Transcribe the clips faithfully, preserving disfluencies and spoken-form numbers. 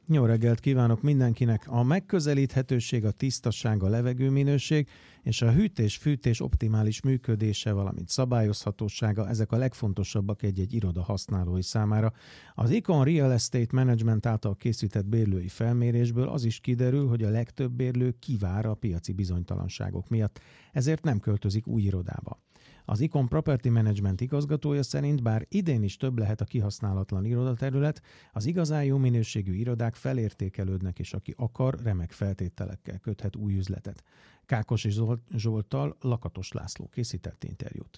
Jó reggelt kívánok mindenkinek! A megközelíthetőség, a tisztaság, a levegőminőség és a hűtés-fűtés optimális működése, valamint szabályozhatósága, ezek a legfontosabbak egy-egy iroda használói számára. Az Icon Real Estate Management által készített bérlői felmérésből az is kiderül, hogy a legtöbb bérlő kivár a piaci bizonytalanságok miatt, ezért nem költözik új irodába. Az Icon Property Management igazgatója szerint bár idén is több lehet a kihasználatlan irodaterület, az igazán jó minőségű irodák felértékelődnek, és aki akar, remek feltételekkel köthet új üzletet. Kákosi Zsolt, Zsolttal Lakatos László készített interjút.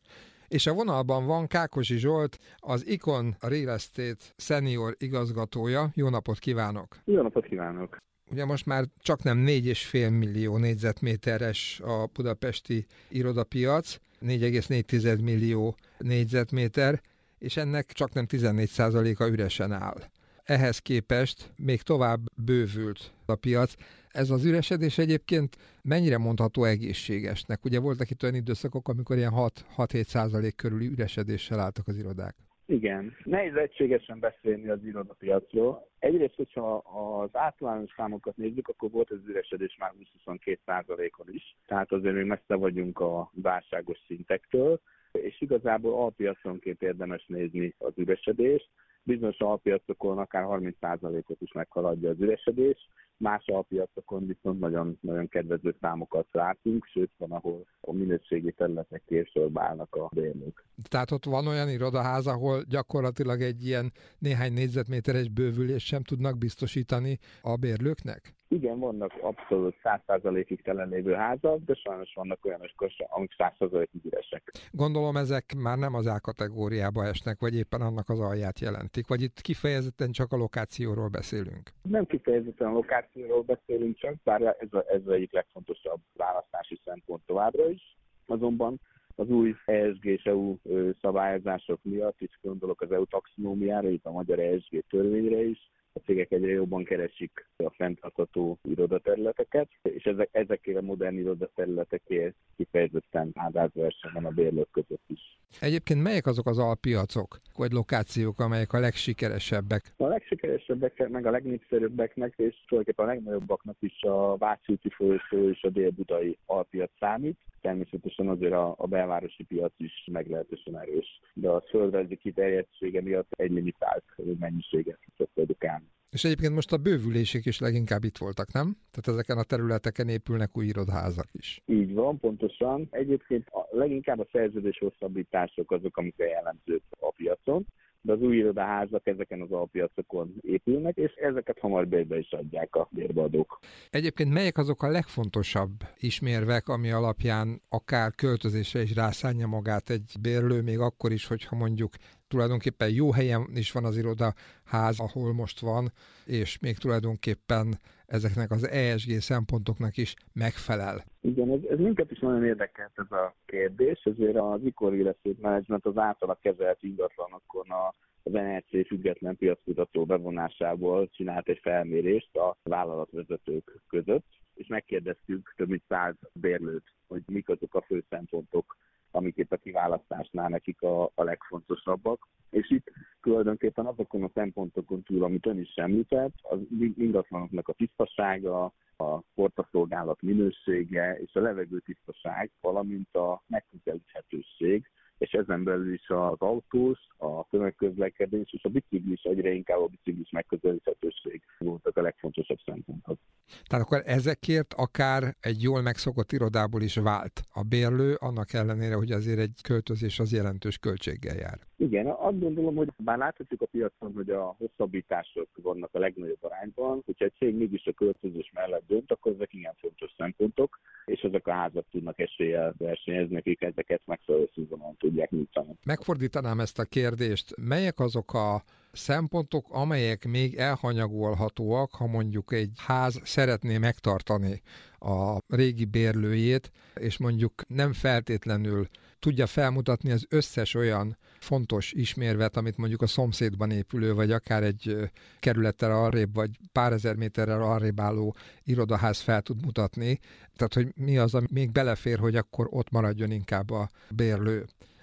És a vonalban van Kákosi Zsolt, az Icon Real Estate Senior igazgatója. Jó napot kívánok! Jó napot kívánok! Ugye most már csaknem négy egész öt millió négyzetméteres a budapesti irodapiac, négy egész négy millió négyzetméter, és ennek csaknem tizennégy százaléka üresen áll. Ehhez képest még tovább bővült a piac. Ez az üresedés egyébként mennyire mondható egészségesnek? Ugye voltak itt olyan időszakok, amikor ilyen hat-hét százalék körüli üresedéssel álltak az irodák. Igen, nehéz egységesen beszélni az irodapiacról. Egyrészt, hogyha az általános számokat nézzük, akkor volt az üresedés már húsz-huszonkettő százalékon is, tehát azért még messze vagyunk a válságos szintektől, és igazából alpiaconként érdemes nézni az üresedést. Bizonyos alpiacokon akár harminc százalékot is meghaladja az üresedés, más alpiacokon viszont nagyon, nagyon kedvező számokat látunk, sőt van, ahol a minőségi területek később állnak a bérlők. Tehát ott van olyan irodaház, ahol gyakorlatilag egy ilyen néhány négyzetméteres bővülést sem tudnak biztosítani a bérlőknek? Igen, vannak abszolút száz százalékig telen lévő házak, de sajnos vannak olyanok, amik száz százalékig üresek. Gondolom ezek már nem az A kategóriába esnek, vagy éppen annak az alját jelentik, vagy itt kifejezetten csak a lokációról beszélünk? Nem kifejezetten a lokációról beszélünk csak, bár ez, a, ez az egyik legfontosabb választási szempont továbbra is. Azonban az új E S G és E U szabályozások miatt, itt gondolok az E U taxonómiára, itt a magyar E S G törvényre is, a cégek egyre jobban keresik a fenntartható irodaterületeket, és ezek, ezekért a modern irodaterületekért kifejezetten áldásverseny van a bérlők között is. Egyébként melyek azok az alpiacok, vagy lokációk, amelyek a legsikeresebbek? A legsikeresebbek, meg a legnépszerűbbeknek, és tulajdonképpen a legnagyobbaknak is a Váci úti folyosó és a dél-budai alpiac számít. Természetesen azért a, a belvárosi piac is meglehetősen erős, de a földrajzi kiterjedtsége miatt egy limitált mennyiséget produkálni. És egyébként most a bővülések is leginkább itt voltak, nem? Tehát ezeken a területeken épülnek új irodaházak is. Így van, pontosan. Egyébként a, leginkább a szerződés hosszabbítások azok, amik a jellemzők a piacon, de az új irodaházak ezeken az alpiacokon épülnek, és ezeket hamar bérbe is adják a bérbeadók. Egyébként melyek azok a legfontosabb ismérvek, ami alapján akár költözésre is rászánja magát egy bérlő, még akkor is, hogyha mondjuk tulajdonképpen jó helyen is van az irodaház, ahol most van, és még tulajdonképpen ezeknek az E S G szempontoknak is megfelel. Igen, ez, ez minket is nagyon érdekelt ez a kérdés, ezért az Icon Real Estate Management az általa kezelt ingatlanokon az N R C független piackutató bevonásából csinált egy felmérést a vállalatvezetők között, és megkérdeztük több mint száz bérlőt, hogy mik azok a fő szempontok, amik itt a kiválasztásnál nekik a, a legfontosabbak. És itt tulajdonképpen azokon a szempontokon túl, amit ön is említett, az ingatlanoknak a tisztasága, a portaszolgálat minősége és a levegő tisztaság, valamint a megközelíthetőség, és ezen belül is az autós, a tömegközlekedés és a biciklis, egyre inkább a biciklis megközelíthetőség voltak a legfontosabb szempontok. Tehát akkor ezekért akár egy jól megszokott irodából is vált a bérlő, annak ellenére, hogy azért egy költözés az jelentős költséggel jár. Igen, azt gondolom, hogy bár láthatjuk a piacon, hogy a hosszabbítások vannak a legnagyobb arányban, hogyha egy cég mégis a költözés mellett dönt, akkor ezek igen fontos szempontok, és ezek a házak tudnak eséllyel versenyezni, akik ezeket megfelelő színvonalon tudják nyújtani. Megfordítanám ezt a kérdést, melyek azok a szempontok, amelyek még elhanyagolhatóak, ha mondjuk egy ház szeretné megtartani a régi bérlőjét, és mondjuk nem feltétlenül tudja felmutatni az összes olyan fontos ismérvet, amit mondjuk a szomszédban épülő, vagy akár egy kerülettel arrébb, vagy pár ezer méterrel arrébb álló irodaház fel tud mutatni. Tehát, hogy mi az, ami még belefér, hogy akkor ott maradjon inkább a bérlő.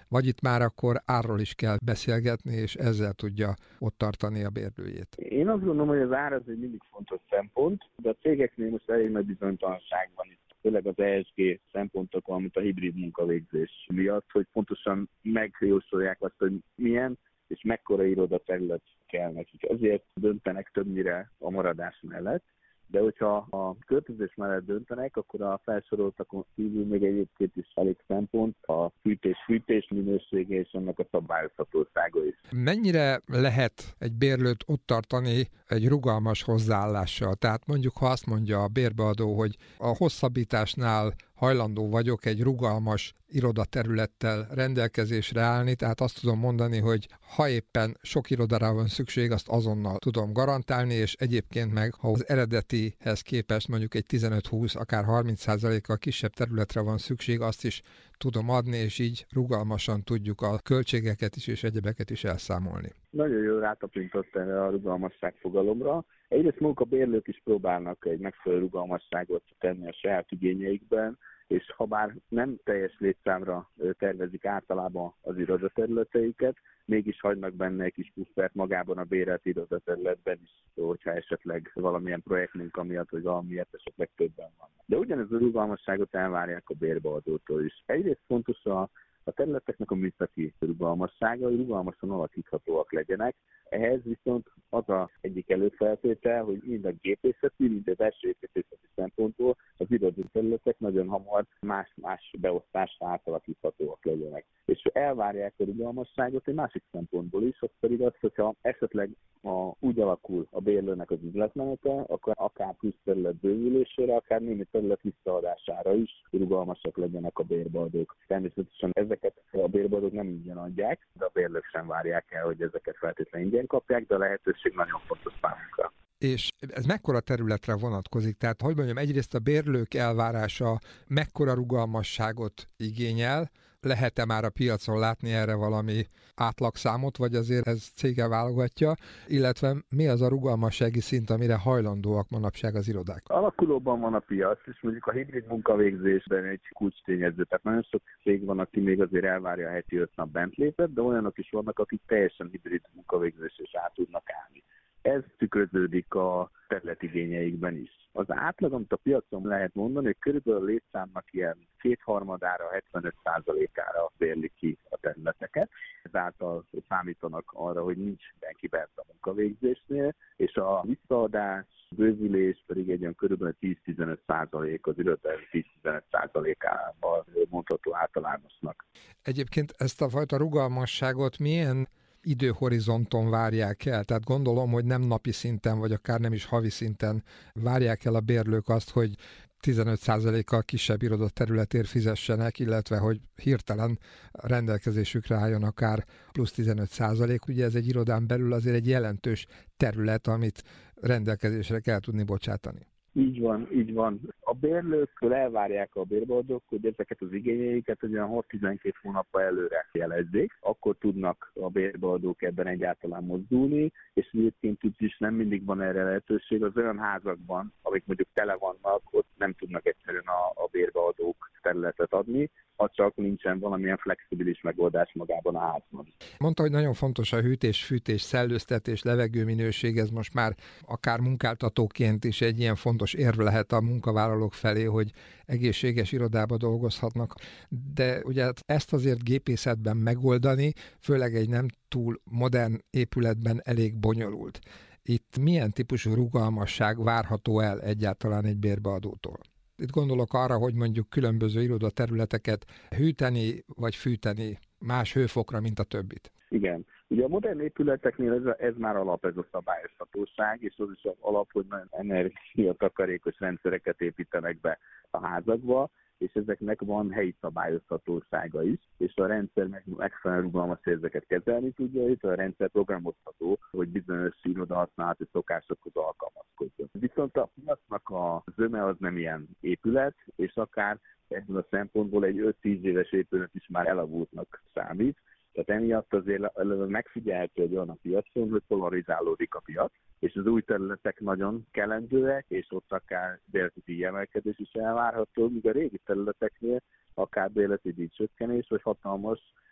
vagy itt már akkor árról is kell beszélgetni, és ezzel tudja ott tartani a bérlőjét? Én azt gondolom, hogy az ár az egy mindig fontos szempont, de a cégeknél most elég nagy bizonytalanság van itt, főleg az E S G szempontok, valamint a hibrid munkavégzés miatt, hogy pontosan megjósolják azt, hogy milyen és mekkora irodaterület kell nekik. Ezért döntenek többnyire a maradás mellett, de hogyha a költözés mellett döntenek, akkor a felsoroltakon kívül még egyébként is elég szempont a fűtés-fűtés minősége és annak a szabályozhatósága is. Mennyire lehet egy bérlőt ott tartani egy rugalmas hozzáállással? Tehát mondjuk, ha azt mondja a bérbeadó, hogy a hosszabbításnál hajlandó vagyok egy rugalmas irodaterülettel rendelkezésre állni, tehát azt tudom mondani, hogy ha éppen sok irodára van szükség, azt azonnal tudom garantálni, és egyébként meg, ha az eredetihez képest mondjuk egy tizenöt-húsz, akár harminc százalékkal kisebb területre van szükség, azt is tudom adni, és így rugalmasan tudjuk a költségeket is és egyebeket is elszámolni. Nagyon jól rátapintott erre a rugalmasság fogalomra. Egyrészt maguk a bérlők is próbálnak egy megfelelő rugalmasságot tenni a saját igényeikben, és ha bár nem teljes létszámra tervezik általában az irodaterületeiket, mégis hagynak benne egy kis pusztert magában a bérelt irodaterületben is, hogyha esetleg valamilyen projektmunka miatt, vagy valamiért esetleg többen vannak. De ugyanez a rugalmasságot elvárják a bérbeadótól is. Egyrészt fontos a A területeknek a műszaki rugalmassága, hogy rugalmasan alakíthatóak legyenek. Ehhez viszont az az egyik előfeltétel, hogy mind a gépészeti, mind a belső építészeti szempontból az irodai területek nagyon hamar más-más beosztásra átalakíthatóak legyenek. És elvárják a rugalmasságot egy másik szempontból is, az pedig az, hogyha esetleg a, úgy alakul a bérlőnek az üzletmenete, akkor akár plusz terület bővülésére, akár némi terület visszaadására is rugalmasak legyenek a bérbeadók. Természetesen ezeket a bérbeadók nem ingyen adják, de a bérlők sem várják el, hogy ezeket feltétlenül ingyen kapják, de a lehetőség nagyon fontos számunkra. És ez mekkora területre vonatkozik? Tehát, hogy mondjam, egyrészt a bérlők elvárása mekkora rugalmasságot igényel, lehet-e már a piacon látni erre valami átlagszámot, vagy azért ez cége válogatja, illetve mi az a rugalmassági szint, amire hajlandóak manapság az irodák? Alakulóban van a piac, és mondjuk a hibrid munkavégzésben egy kulcstényező. Tehát nagyon sok cég van, aki még azért elvárja a heti öt nap bentlépet, de olyanok is vannak, akik teljesen hibrid munkavégzésre is át tudnak állni. Ez tükröződik a területigényeikben is. Az átlag, amit a piacon lehet mondani, hogy körülbelül a létszámnak ilyen kétharmadára, hetvenöt százalékára bérlik ki a területeket. Ezáltal számítanak arra, hogy nincs mindenki bent a munkavégzésnél, és a visszaadás, bővülés pedig egy olyan körülbelül tíz-tizenöt százalék, az irodai tíz-tizenöt százalékával mondható általánosnak. Egyébként ezt a fajta rugalmasságot milyen időhorizonton várják el? Tehát gondolom, hogy nem napi szinten, vagy akár nem is havi szinten várják el a bérlők azt, hogy tizenöt százalékkal kisebb irodaterületért fizessenek, illetve hogy hirtelen rendelkezésükre álljon akár plusz tizenöt százalék. Ugye ez egy irodán belül azért egy jelentős terület, amit rendelkezésre kell tudni bocsátani. Így van, így van. A bérlőktől elvárják a bérbeadók, hogy ezeket az igényeiket olyan hat-tizenkét hónappal előre jelezzék, akkor tudnak a bérbeadók ebben egyáltalán mozdulni, és egyébként is nem mindig van erre lehetőség. Az olyan házakban, amik mondjuk tele vannak, ott nem tudnak egyszerűen a, a bérbeadók területet adni, ha csak nincsen valamilyen flexibilis megoldás magában a házban. Mondta, hogy nagyon fontos a hűtés, fűtés, szellőztetés, levegőminőség, ez most már akár munkáltatóként is egy ilyen fontos érv lehet a munkavállalók felé, hogy egészséges irodába dolgozhatnak, de ugye ezt azért gépészetben megoldani, főleg egy nem túl modern épületben elég bonyolult. Itt milyen típusú rugalmasság várható el egyáltalán egy bérbeadótól? Itt gondolok arra, hogy mondjuk különböző irodaterületeket hűteni vagy fűteni más hőfokra, mint a többit. Igen. Ugye a modern épületeknél ez, ez már alap, ez a szabályozhatóság, és az is az alap, hogy nagyon energiatakarékos rendszereket építenek be a házakba, és ezeknek van helyi szabályozhatósága is, és a rendszer meg megfelelően rugalmas ezeket kezelni tudja, és a rendszer programozható, hogy bizonyos irodahasználati szokásokhoz alkalmazkodjon. Viszont a piacnak a zöme az nem ilyen épület, és akár ebből a szempontból egy öt-tíz éves épület is már elavultnak számít. Tehát emiatt azért megfigyelhető egy olyan a piacon, hogy polarizálódik a piac, és az új területek nagyon kelendőek, és ott akár bérleti díjemelkedés is elvárható, míg a régi területeknél akár bérleti díjcsökkenés, vagy hatalmas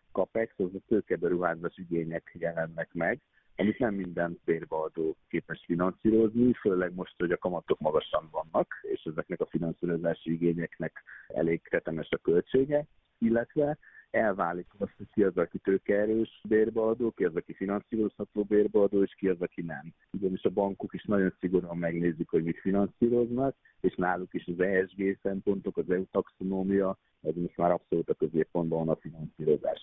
capex, az a tőkeberuházás igények jelennek meg, amit nem minden bérbeadó képes finanszírozni, főleg most, hogy a kamatok magasan vannak, és ezeknek a finanszírozási igényeknek elég tetemes a költsége, illetve elválik az, hogy ki az, aki tőkeerős bérbeadó, ki az, aki finanszírozható bérbeadó, és ki az, aki nem. Ugyanis a bankok is nagyon szigorúan megnézik, hogy mit finanszíroznak, és náluk is az E S G szempontok, az E U taxonómia, ez most már abszolút a középpontban van a finanszírozás.